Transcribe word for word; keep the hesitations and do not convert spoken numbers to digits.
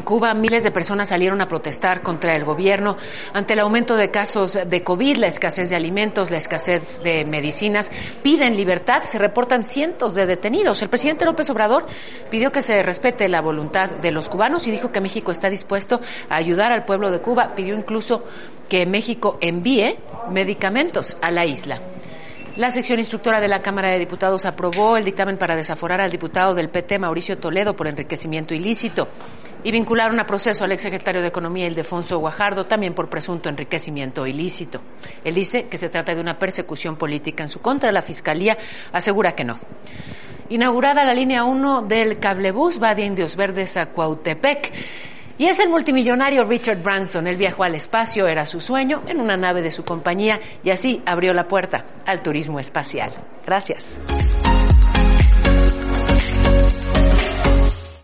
Cuba, miles de personas salieron a protestar contra el gobierno ante el aumento de casos de COVID, la escasez de alimentos, la escasez de medicinas. Piden libertad, se reportan cientos de detenidos. El presidente López Obrador pidió que se respete la voluntad de los cubanos y dijo que México está dispuesto a ayudar al pueblo de Cuba. Pidió incluso que México envíe medicamentos a la isla. La sección instructora de la Cámara de Diputados aprobó el dictamen para desaforar al diputado del P T, Mauricio Toledo, por enriquecimiento ilícito y vincularon a proceso al exsecretario de Economía, Ildefonso Guajardo, también por presunto enriquecimiento ilícito. Él dice que se trata de una persecución política en su contra. La Fiscalía asegura que no. Inaugurada la línea uno del cablebús, va de Indios Verdes a Cuautepec. Y es el multimillonario Richard Branson. Él viajó al espacio, era su sueño, en una nave de su compañía, y así abrió la puerta al turismo espacial. Gracias.